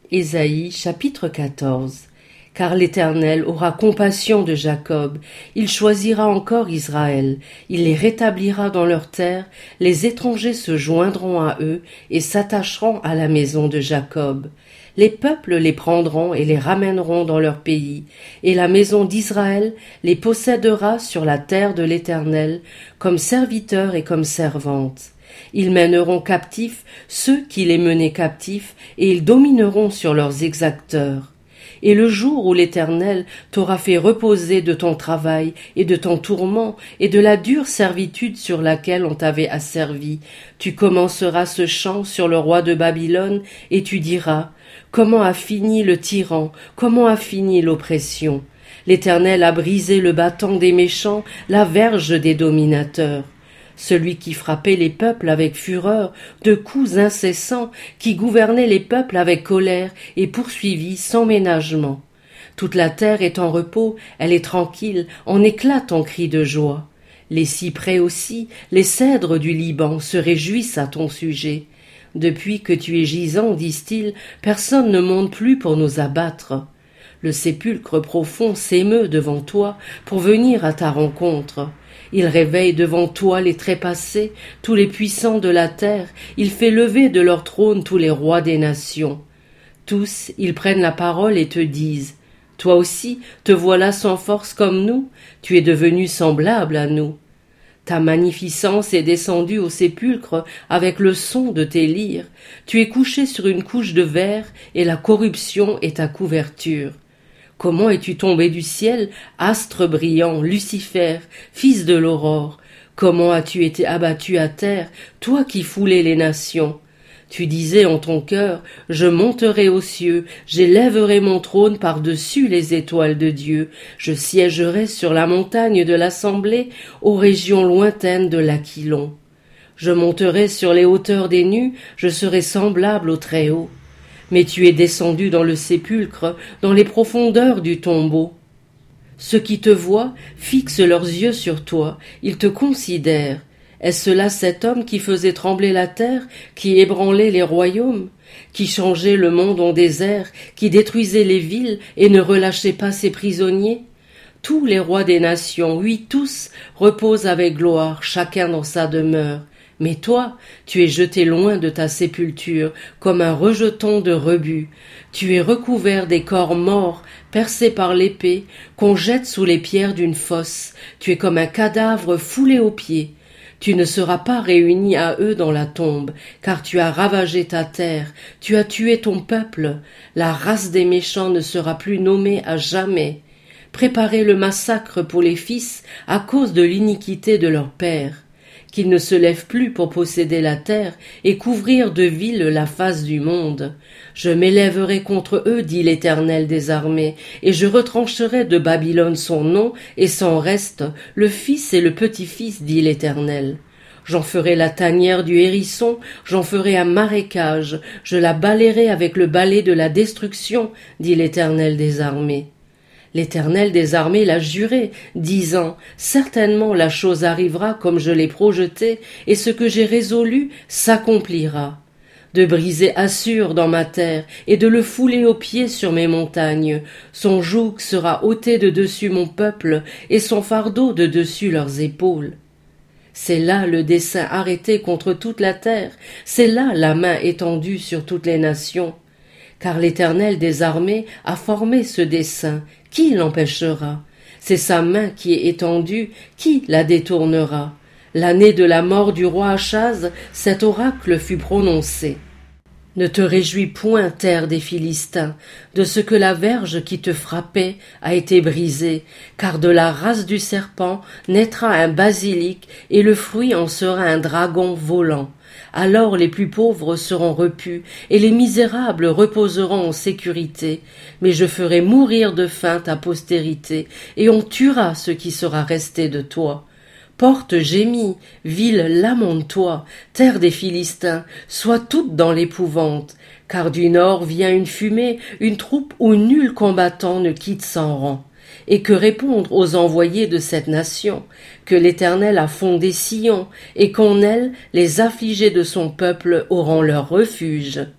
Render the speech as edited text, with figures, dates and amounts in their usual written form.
Ésaïe chapitre 14. Car l'Éternel aura compassion de Jacob, il choisira encore Israël, il les rétablira dans leur terre, les étrangers se joindront à eux et s'attacheront à la maison de Jacob. Les peuples les prendront et les ramèneront dans leur pays, et la maison d'Israël les possédera sur la terre de l'Éternel, comme serviteurs et comme servantes. Ils mèneront captifs ceux qui les menaient captifs, et ils domineront sur leurs exacteurs. Et le jour où l'Éternel t'aura fait reposer de ton travail et de ton tourment et de la dure servitude sur laquelle on t'avait asservi, tu commenceras ce chant sur le roi de Babylone, et tu diras: comment a fini le tyran, comment a fini l'oppression? L'Éternel a brisé le bâton des méchants, la verge des dominateurs. Celui qui frappait les peuples avec fureur, de coups incessants, qui gouvernait les peuples avec colère et poursuivit sans ménagement. Toute la terre est en repos, elle est tranquille, on éclate en cris de joie. Les cyprès aussi, les cèdres du Liban se réjouissent à ton sujet. Depuis que tu es gisant, disent-ils, personne ne monte plus pour nous abattre. Le sépulcre profond s'émeut devant toi pour venir à ta rencontre. Il réveille devant toi les trépassés, tous les puissants de la terre, il fait lever de leur trône tous les rois des nations. Tous, ils prennent la parole et te disent: toi aussi, te voilà sans force comme nous, tu es devenu semblable à nous. Ta magnificence est descendue au sépulcre avec le son de tes lyres, tu es couché sur une couche de verre et la corruption est ta couverture. Comment es-tu tombé du ciel, astre brillant, Lucifer, fils de l'aurore? Comment as-tu été abattu à terre, toi qui foulais les nations? Tu disais en ton cœur: je monterai aux cieux, j'élèverai mon trône par-dessus les étoiles de Dieu, je siégerai sur la montagne de l'assemblée, aux régions lointaines de l'Aquilon. Je monterai sur les hauteurs des nues, je serai semblable au Très-Haut. Mais tu es descendu dans le sépulcre, dans les profondeurs du tombeau. Ceux qui te voient fixent leurs yeux sur toi, ils te considèrent. Est-ce là cet homme qui faisait trembler la terre, qui ébranlait les royaumes, qui changeait le monde en désert, qui détruisait les villes et ne relâchait pas ses prisonniers? Tous les rois des nations, oui tous, reposent avec gloire, chacun dans sa demeure. Mais toi, tu es jeté loin de ta sépulture, comme un rejeton de rebut. Tu es recouvert des corps morts, percés par l'épée, qu'on jette sous les pierres d'une fosse. Tu es comme un cadavre foulé aux pieds. Tu ne seras pas réuni à eux dans la tombe, car tu as ravagé ta terre, tu as tué ton peuple. La race des méchants ne sera plus nommée à jamais. Préparez le massacre pour les fils à cause de l'iniquité de leur père. Qu'ils ne se lèvent plus pour posséder la terre et couvrir de villes la face du monde. Je m'élèverai contre eux, dit l'Éternel des armées, et je retrancherai de Babylone son nom et son reste, le fils et le petit-fils, dit l'Éternel. J'en ferai la tanière du hérisson, j'en ferai un marécage, je la balayerai avec le balai de la destruction, dit l'Éternel des armées. L'Éternel des armées l'a juré, disant: certainement la chose arrivera comme je l'ai projeté, et ce que j'ai résolu s'accomplira. De briser Assur dans ma terre, et de le fouler aux pieds sur mes montagnes. Son joug sera ôté de dessus mon peuple, et son fardeau de dessus leurs épaules. C'est là le dessein arrêté contre toute la terre, c'est là la main étendue sur toutes les nations. Car l'Éternel des armées a formé ce dessein, qui l'empêchera? C'est sa main qui est étendue, qui la détournera? L'année de la mort du roi Achaz, cet oracle fut prononcé. Ne te réjouis point, terre des Philistins, de ce que la verge qui te frappait a été brisée, car de la race du serpent naîtra un basilic, et le fruit en sera un dragon volant. Alors les plus pauvres seront repus, et les misérables reposeront en sécurité. Mais je ferai mourir de faim ta postérité, et on tuera ce qui sera resté de toi. Porte gémit, ville lamente-toi, terre des Philistins, sois toute dans l'épouvante, car du nord vient une fumée, une troupe où nul combattant ne quitte son rang. Et que répondre aux envoyés de cette nation? Que l'Éternel a fondé Sion, et qu'en elle les affligés de son peuple auront leur refuge.